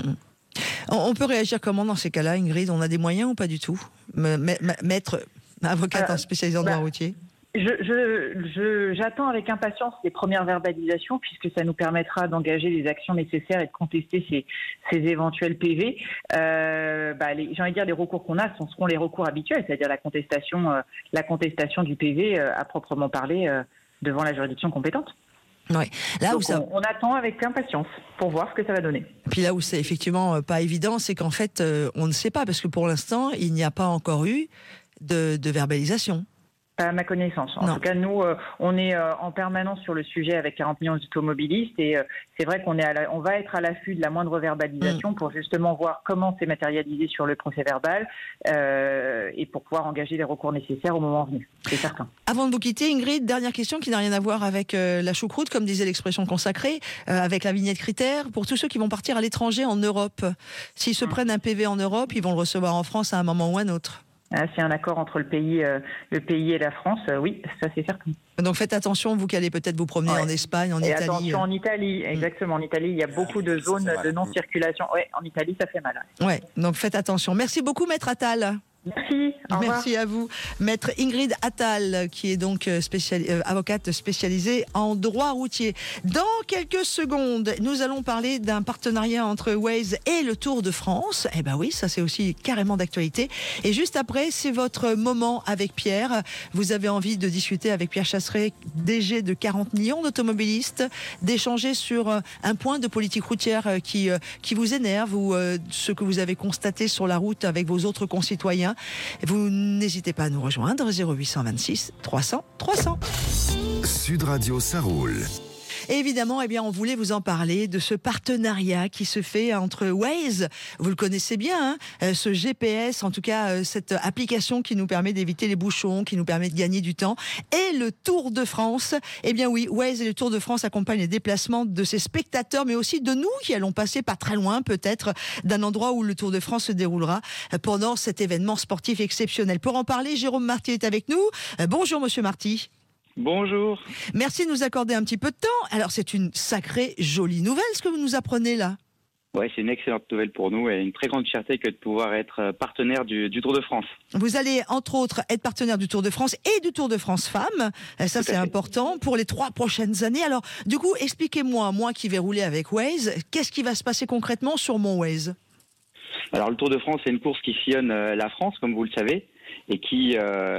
On peut réagir comment dans ces cas-là, Ingrid? On a des moyens ou pas du tout? Maître avocate spécialisée en droit routier. J'attends avec impatience les premières verbalisations, puisque ça nous permettra d'engager les actions nécessaires et de contester ces éventuels PV. J'ai envie de dire, les recours qu'on a, ce seront les recours habituels, c'est-à-dire la contestation du PV à proprement parler devant la juridiction compétente. Ouais. Là donc où ça... on attend avec impatience pour voir ce que ça va donner. Et puis là où c'est effectivement pas évident, c'est qu'en fait, on ne sait pas, parce que pour l'instant, il n'y a pas encore eu de verbalisation. Pas à ma connaissance. En tout cas, nous, on est en permanence sur le sujet avec 40 millions d'automobilistes, et c'est vrai qu'on va être à l'affût de la moindre verbalisation pour justement voir comment c'est matérialisé sur le procès verbal et pour pouvoir engager les recours nécessaires au moment venu. C'est certain. Avant de vous quitter, Ingrid, dernière question qui n'a rien à voir avec la choucroute, comme disait l'expression consacrée, avec la vignette critère. Pour tous ceux qui vont partir à l'étranger en Europe, s'ils se prennent un PV en Europe, ils vont le recevoir en France à un moment ou à un autre. C'est un accord entre le pays et la France, oui, ça c'est certain. Donc faites attention, vous qui allez peut-être vous promener en Espagne, en Italie. Attention, en Italie, exactement. En Italie, il y a beaucoup de zones de non-circulation. Oui, en Italie, ça fait mal. Ouais, donc faites attention. Merci beaucoup, Maître Attal. Merci. Merci à vous, Maître Ingrid Attal, qui est donc avocate spécialisée en droit routier. Dans quelques secondes, nous allons parler d'un partenariat entre Waze et le Tour de France. Eh ben oui, ça c'est aussi carrément d'actualité. Et juste après, c'est votre moment avec Pierre. Vous avez envie de discuter avec Pierre Chasseret, DG de 40 millions d'automobilistes, d'échanger sur un point de politique routière qui vous énerve, ou ce que vous avez constaté sur la route avec vos autres concitoyens. Vous n'hésitez pas à nous rejoindre, 0826 300 300. Sud Radio, ça roule. Et évidemment, on voulait vous en parler de ce partenariat qui se fait entre Waze, vous le connaissez bien, ce GPS, en tout cas cette application qui nous permet d'éviter les bouchons, qui nous permet de gagner du temps, et le Tour de France. Oui, Waze et le Tour de France accompagnent les déplacements de ses spectateurs, mais aussi de nous qui allons passer pas très loin peut-être d'un endroit où le Tour de France se déroulera pendant cet événement sportif exceptionnel. Pour en parler, Jérôme Marty est avec nous. Bonjour Monsieur Marty. Bonjour. Merci de nous accorder un petit peu de temps. Alors c'est une sacrée jolie nouvelle ce que vous nous apprenez là. Oui, c'est une excellente nouvelle pour nous et une très grande fierté que de pouvoir être partenaire du Tour de France. Vous allez, entre autres, être partenaire du Tour de France et du Tour de France Femmes. Ça, c'est important pour les 3 prochaines années. Alors, du coup, expliquez-moi, moi qui vais rouler avec Waze, qu'est-ce qui va se passer concrètement sur mon Waze ? Alors, le Tour de France, c'est une course qui sillonne la France, comme vous le savez, et qui,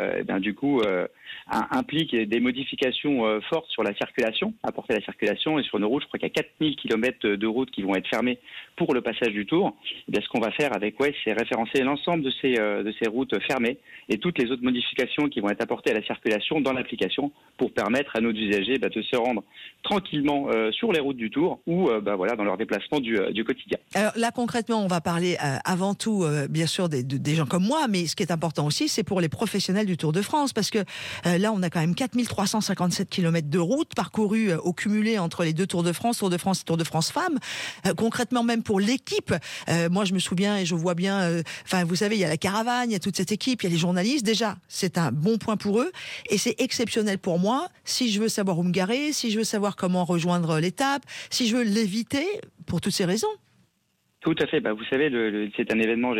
implique des modifications fortes sur la circulation, apporter la circulation. Et sur nos routes, je crois qu'il y a 4000 km de routes qui vont être fermées pour le passage du Tour. Et bien, ce qu'on va faire avec Waze, c'est référencer l'ensemble de ces routes fermées et toutes les autres modifications qui vont être apportées à la circulation dans l'application pour permettre à nos usagers de se rendre tranquillement sur les routes du Tour ou dans leur déplacement du quotidien. Alors là, concrètement, on va parler avant tout, bien sûr, des gens comme moi, mais ce qui est important aussi, c'est pour les professionnels du Tour de France, parce que là, on a quand même 4357 km de route parcourus au cumulé entre les 2 Tours de France et Tour de France Femmes. Concrètement, même pour l'équipe, moi, je me souviens et je vois bien, vous savez, il y a la caravane, il y a toute cette équipe, il y a les journalistes. Déjà, c'est un bon point pour eux et c'est exceptionnel pour moi si je veux savoir où me garer, si je veux savoir comment rejoindre l'étape, si je veux l'éviter, pour toutes ces raisons. Tout à fait. Vous savez, c'est un événement,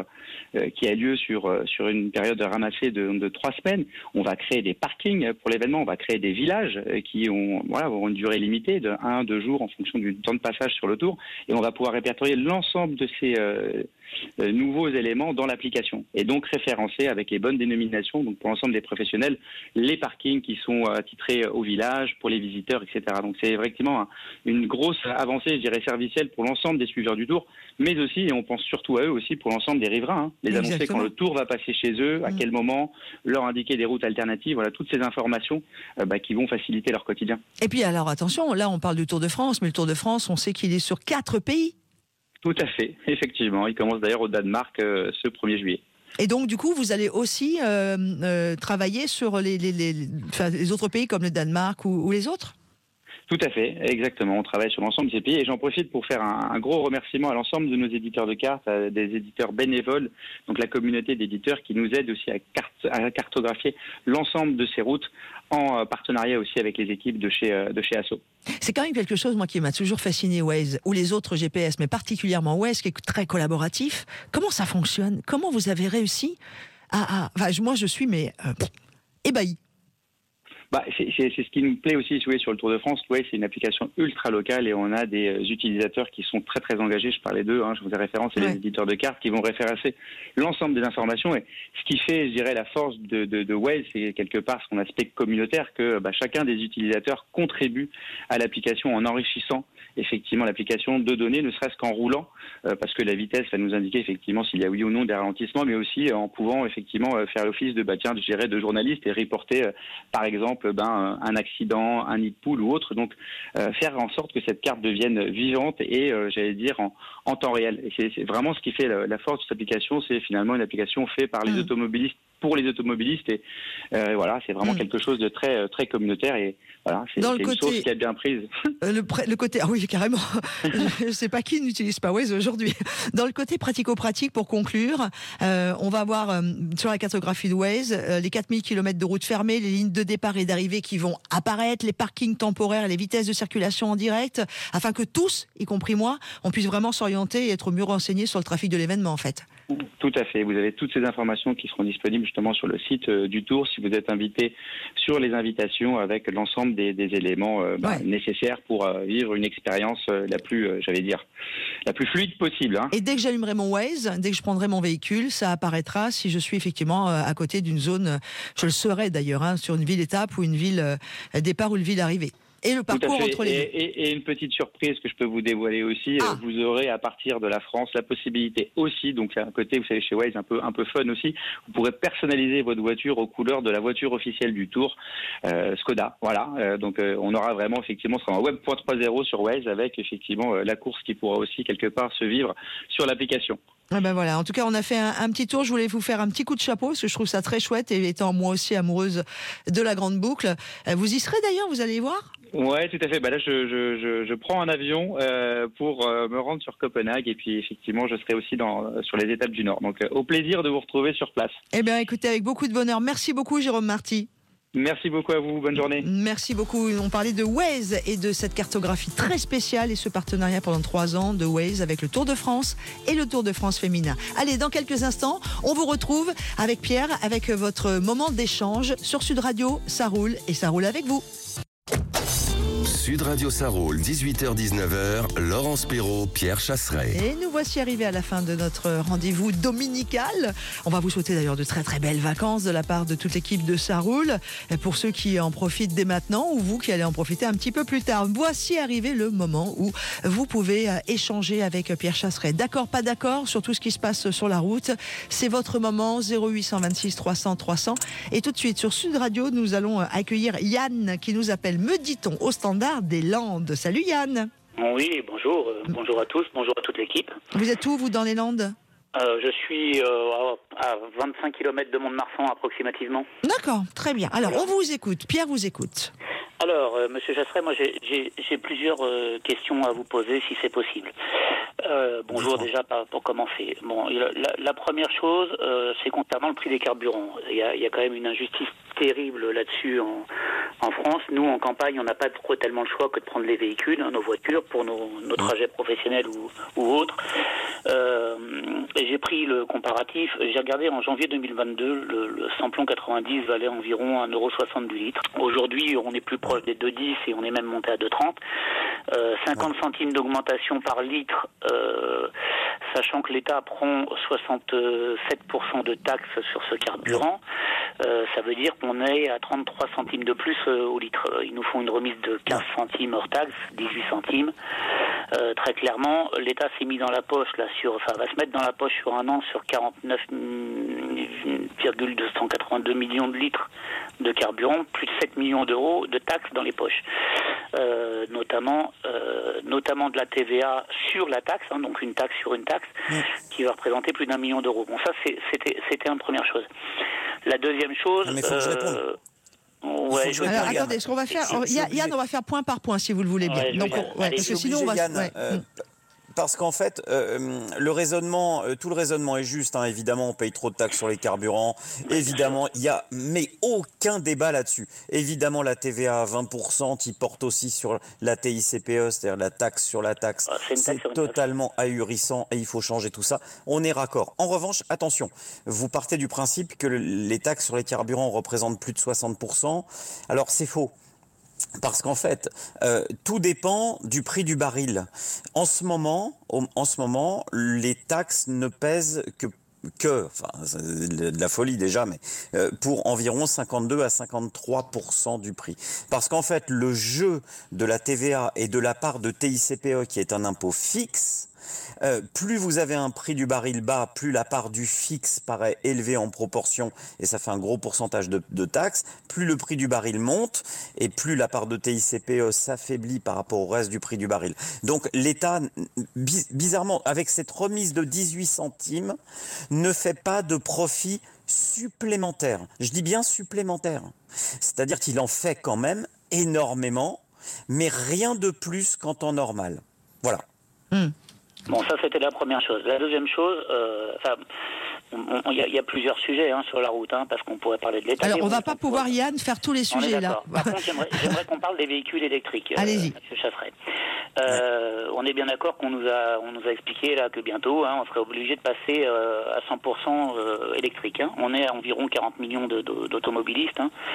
qui a lieu sur une période ramassée de 3 semaines. On va créer des parkings pour l'événement. On va créer des villages qui auront une durée limitée de 1-2 jours en fonction du temps de passage sur le Tour. Et on va pouvoir répertorier l'ensemble de ces nouveaux éléments dans l'application. Et donc référencer avec les bonnes dénominations, donc pour l'ensemble des professionnels, les parkings qui sont attitrés au village, pour les visiteurs, etc. Donc c'est effectivement une grosse avancée, servicielle pour l'ensemble des suiveurs du Tour, mais aussi, et on pense surtout à eux aussi, pour l'ensemble des riverains. Les annoncer Exactement. Quand le Tour va passer chez eux, à quel moment, leur indiquer des routes alternatives, toutes ces informations qui vont faciliter leur quotidien. Et puis alors attention, là on parle du Tour de France, mais le Tour de France, on sait qu'il est sur 4 pays. Tout à fait, effectivement. Il commence d'ailleurs au Danemark ce 1er juillet. Et donc, du coup, vous allez aussi travailler sur les autres pays comme le Danemark ou les autres ? Tout à fait, exactement. On travaille sur l'ensemble de ces pays et j'en profite pour faire un gros remerciement à l'ensemble de nos éditeurs de cartes, à des éditeurs bénévoles, donc la communauté d'éditeurs qui nous aident aussi à cartographier l'ensemble de ces routes en partenariat aussi avec les équipes de chez Asso. C'est quand même quelque chose, moi, qui m'a toujours fasciné, Waze, ou les autres GPS, mais particulièrement Waze, qui est très collaboratif. Comment ça fonctionne ? Comment vous avez réussi moi, je suis ébahi. C'est ce qui nous plaît aussi sur le Tour de France. Waze, c'est une application ultra locale et on a des utilisateurs qui sont très très engagés. Je parlais d'eux, je vous ai référence, c'est les éditeurs de cartes qui vont référencer l'ensemble des informations. Et ce qui fait, la force de Waze, c'est quelque part son aspect communautaire, que chacun des utilisateurs contribue à l'application en enrichissant effectivement l'application de données, ne serait-ce qu'en roulant, parce que la vitesse va nous indiquer effectivement s'il y a oui ou non des ralentissements, mais aussi en pouvant effectivement faire l'office de journaliste et reporter par exemple un accident, un nid de poule ou autre. Donc faire en sorte que cette carte devienne vivante et en temps réel. Et c'est vraiment ce qui fait la force de cette application, c'est finalement une application faite par les automobilistes pour les automobilistes et c'est vraiment quelque chose de très très communautaire et c'est une chose qui a bien prise. Le côté oui carrément. Je ne sais pas qui n'utilise pas Waze aujourd'hui. Dans le côté pratico-pratique, pour conclure, on va avoir sur la cartographie de Waze les 4000 km de route fermée, les lignes de départ et d'arrivée qui vont apparaître, les parkings temporaires et les vitesses de circulation en direct, afin que tous, y compris moi, on puisse vraiment s'orienter et être mieux renseignés sur le trafic de l'événement en fait. Tout à fait. Vous avez toutes ces informations qui seront disponibles justement sur le site du Tour si vous êtes invité sur les invitations avec l'ensemble des éléments nécessaires pour vivre une expérience la plus fluide possible. Et dès que j'allumerai mon Waze, dès que je prendrai mon véhicule, ça apparaîtra si je suis effectivement à côté d'une zone, je le serai d'ailleurs, sur une ville étape ou une ville départ ou une ville arrivée. Et le parcours entre les deux. Et une petite surprise que je peux vous dévoiler aussi, vous aurez à partir de la France la possibilité aussi, donc c'est un côté, vous savez, chez Waze un peu fun aussi, vous pourrez personnaliser votre voiture aux couleurs de la voiture officielle du Tour, Skoda. Voilà, donc on aura vraiment effectivement, ce sera un Web 3.0 sur Waze avec effectivement la course qui pourra aussi quelque part se vivre sur l'application. Ah ben voilà, en tout cas on a fait un petit tour, je voulais vous faire un petit coup de chapeau parce que je trouve ça très chouette et étant moi aussi amoureuse de la Grande Boucle. Vous y serez d'ailleurs, vous allez y voir ? Ouais, tout à fait. Là, je prends un avion pour me rendre sur Copenhague et puis effectivement, je serai aussi sur les étapes du Nord. Donc, au plaisir de vous retrouver sur place. Eh bien, écoutez, avec beaucoup de bonheur. Merci beaucoup, Jérôme Marty. Merci beaucoup à vous. Bonne journée. Merci beaucoup. On parlait de Waze et de cette cartographie très spéciale et ce partenariat pendant 3 ans de Waze avec le Tour de France et le Tour de France féminin. Allez, dans quelques instants, on vous retrouve avec Pierre, avec votre moment d'échange sur Sud Radio. Ça roule et ça roule avec vous. Sud Radio ça roule, 18h-19h, Laurence Perrault, Pierre Chasseret. Et nous voici arrivés à la fin de notre rendez-vous dominical. On va vous souhaiter d'ailleurs de très très belles vacances de la part de toute l'équipe de Ça roule. Pour ceux qui en profitent dès maintenant ou vous qui allez en profiter un petit peu plus tard. Voici arrivé le moment où vous pouvez échanger avec Pierre Chasseret. D'accord, pas d'accord sur tout ce qui se passe sur la route. C'est votre moment, 0826 300 300. Et tout de suite sur Sud Radio, nous allons accueillir Yann qui nous appelle, me dit-on, au standard des Landes. Salut Yann. Oui, bonjour. Bonjour à tous, bonjour à toute l'équipe. Vous êtes où, vous, dans les Landes ? Je suis à 25 km de Mont-de-Marsan approximativement. D'accord, très bien. Alors, on vous écoute. Pierre vous écoute. Alors, Monsieur Chasseret, moi j'ai plusieurs questions à vous poser, si c'est possible. Bonjour déjà pour commencer. Bon, la première chose, c'est concernant le prix des carburants. Il y a quand même une injustice terrible là-dessus en France. Nous, en campagne, on n'a pas trop tellement le choix que de prendre les véhicules, nos voitures, pour nos trajets professionnels ou autres. Et j'ai pris le comparatif. J'ai regardé en janvier 2022, le samplon 90 valait environ 1,60€ du litre. Aujourd'hui, on est plus proche des 2,10 et on est même monté à 2,30. 50 centimes d'augmentation par litre, sachant que l'État prend 67% de taxes sur ce carburant. Ça veut dire qu'on est à 33 centimes de plus au litre. Ils nous font une remise de 15 centimes hors taxe, 18 centimes. Très clairement, l'État s'est mis dans la poche, va se mettre dans la poche sur un an sur 49,282 millions de litres de carburant, plus de 7 millions d'euros de taxes dans les poches. Notamment de la TVA sur la taxe, donc une taxe sur une taxe, qui va représenter plus d'1 million d'euros. Bon, ça, c'était une première chose. La deuxième chose... Mais faut que je réponde. Ouais, alors attendez, ce qu'on va faire, Yann, on va faire point par point si vous le voulez bien. Ouais, donc, parce que sinon on va. Yann, parce qu'en fait, le raisonnement, tout le raisonnement est juste. Hein, évidemment, on paye trop de taxes sur les carburants. Évidemment, il y a, mais aucun débat là-dessus. Évidemment, la TVA à 20% qui porte aussi sur la TICPE, c'est-à-dire la taxe sur la taxe. C'est totalement ahurissant et il faut changer tout ça. On est raccord. En revanche, attention, vous partez du principe que les taxes sur les carburants représentent plus de 60%. Alors, c'est faux. Parce qu'en fait, tout dépend du prix du baril. En ce moment, les taxes ne pèsent enfin, c'est de la folie déjà, mais pour environ 52 à 53% du prix. Parce qu'en fait, le jeu de la TVA et de la part de TICPE, qui est un impôt fixe, plus vous avez un prix du baril bas, plus la part du fixe paraît élevée en proportion et ça fait un gros pourcentage de taxes, plus le prix du baril monte et plus la part de TICPE s'affaiblit par rapport au reste du prix du baril. Donc l'État, bizarrement, avec cette remise de 18 centimes, ne fait pas de profit supplémentaire. Je dis bien supplémentaire. C'est-à-dire qu'il en fait quand même énormément, mais rien de plus qu'en temps normal. Voilà. Bon, ça c'était la première chose. La deuxième chose, il y a plusieurs sujets sur la route, parce qu'on pourrait parler de l'État. Alors, on ne va pas pouvoir, Yann, faire tous les sujets là. Par contre, j'aimerais qu'on parle des véhicules électriques. Allez-y. Monsieur Chasseret. On est bien d'accord qu'on nous a expliqué là que bientôt, on serait obligé de passer à 100% électrique. On est à environ 40 millions d'automobilistes,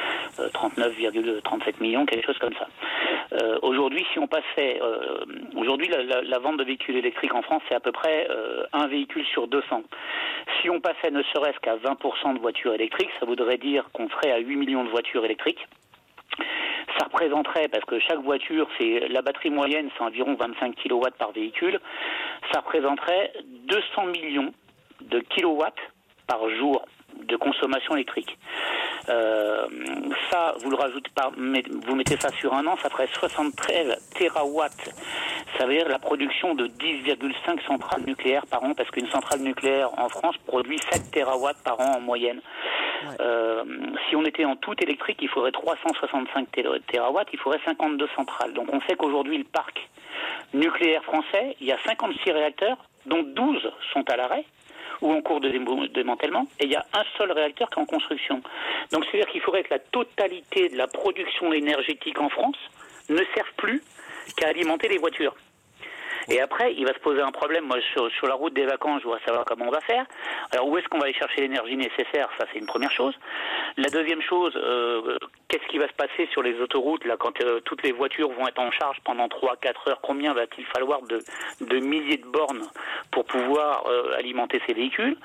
39,37 millions, quelque chose comme ça. Aujourd'hui, si on passait, aujourd'hui la vente de véhicules électriques en France, c'est à peu près un véhicule sur 200. Si on passait ne serait-ce qu'à 20% de voitures électriques, ça voudrait dire qu'on serait à 8 millions de voitures électriques. Ça représenterait, parce que chaque voiture, la batterie moyenne, c'est environ 25 kW par véhicule, ça représenterait 200 millions de kilowatts par jour de consommation électrique. Ça, vous le rajoutez pas, vous mettez ça sur un an, ça ferait 73 terawatts. Ça veut dire la production de 10,5 centrales nucléaires par an, parce qu'une centrale nucléaire en France produit 7 terawatts par an en moyenne. Si on était en tout électrique, il faudrait 365 terawatts, il faudrait 52 centrales. Donc on sait qu'aujourd'hui, le parc nucléaire français, il y a 56 réacteurs, dont 12 sont à l'arrêt ou en cours de démantèlement, et il y a un seul réacteur qui est en construction. Donc c'est-à-dire qu'il faudrait que la totalité de la production énergétique en France ne serve plus qu'à alimenter les voitures. Et après, il va se poser un problème. Moi, sur la route des vacances, je voudrais savoir comment on va faire. Alors, où est-ce qu'on va aller chercher l'énergie nécessaire? Ça, c'est une première chose. La deuxième chose, qu'est-ce qui va se passer sur les autoroutes là, quand toutes les voitures vont être en charge pendant 3-4 heures? Combien va-t-il falloir de milliers de bornes pour pouvoir alimenter ces véhicules?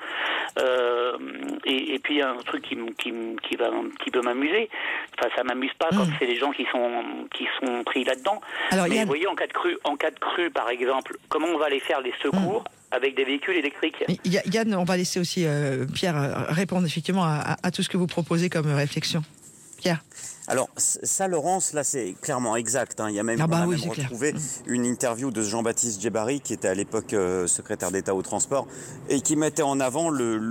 Et puis, il y a un truc qui va un petit peu m'amuser. Enfin, ça m'amuse pas quand c'est les gens qui sont pris là-dedans. Alors, mais vous voyez, en cas de crue, par exemple, comment on va aller faire les secours avec des véhicules électriques? Yann, on va laisser aussi Pierre répondre effectivement à tout ce que vous proposez comme réflexion. Pierre. Alors ça, Laurence, là c'est clairement exact. Il y a même, retrouvé une interview de Jean-Baptiste Djebari, qui était à l'époque secrétaire d'État au transport, et qui mettait en avant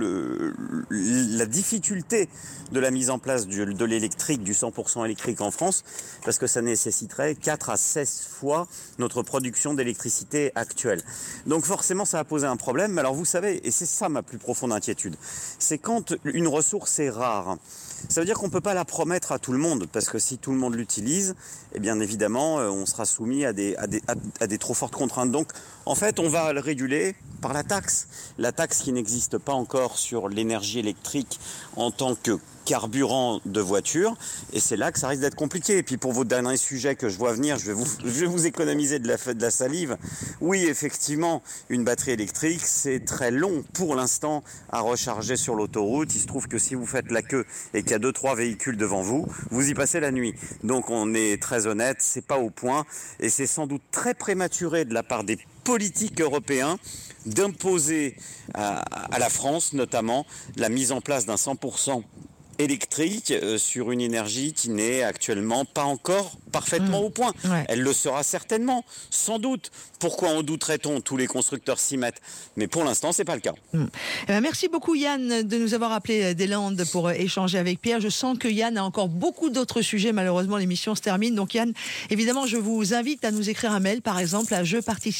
la difficulté de la mise en place de l'électrique, du 100% électrique en France, parce que ça nécessiterait 4 à 16 fois notre production d'électricité actuelle. Donc forcément, ça a posé un problème. Alors vous savez, et c'est ça ma plus profonde inquiétude, c'est quand une ressource est rare. Ça veut dire qu'on ne peut pas la promettre à tout le monde, parce que si tout le monde l'utilise, eh bien évidemment, on sera soumis à des trop fortes contraintes. Donc, en fait, on va le réguler par la taxe qui n'existe pas encore sur l'énergie électrique en tant que carburant de voiture, et c'est là que ça risque d'être compliqué. Et puis pour vos derniers sujets que je vois venir, je vais vous économiser de la salive. Oui, effectivement, une batterie électrique, c'est très long pour l'instant à recharger sur l'autoroute. Il se trouve que si vous faites la queue et qu'il y a 2-3 véhicules devant vous, vous y passez la nuit. Donc on est très honnête, c'est pas au point, et c'est sans doute très prématuré de la part des politiques européens d'imposer à la France notamment la mise en place d'un 100% électrique sur une énergie qui n'est actuellement pas encore parfaitement au point. Ouais. Elle le sera certainement, sans doute. Pourquoi en douterait-on? Tous les constructeurs s'y mettent. Mais pour l'instant, c'est pas le cas. Merci beaucoup Yann de nous avoir appelé des Landes pour échanger avec Pierre. Je sens que Yann a encore beaucoup d'autres sujets. Malheureusement, l'émission se termine. Donc Yann, évidemment, je vous invite à nous écrire un mail, par exemple, à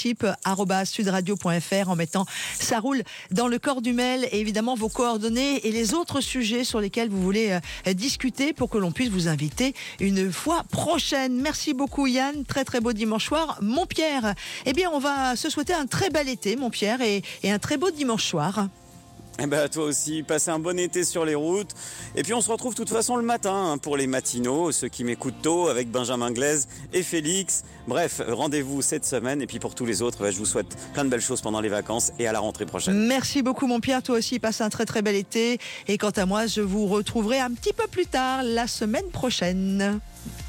jeparticipe@sudradio.fr en mettant ça roule dans le corps du mail, et évidemment vos coordonnées et les autres sujets sur lesquels vous voulez discuter pour que l'on puisse vous inviter une fois prochaine. Merci beaucoup Yann, très très beau dimanche soir. Mon Pierre, eh bien on va se souhaiter un très bel été mon Pierre, et un très beau dimanche soir. Eh ben, toi aussi, passez un bon été sur les routes. Et puis on se retrouve de toute façon le matin pour les matinaux, ceux qui m'écoutent tôt, avec Benjamin Glaise et Félix. Bref, rendez-vous cette semaine. Et puis pour tous les autres, je vous souhaite plein de belles choses pendant les vacances et à la rentrée prochaine. Merci beaucoup mon Pierre, toi aussi, passe un très très bel été. Et quant à moi, je vous retrouverai un petit peu plus tard, la semaine prochaine.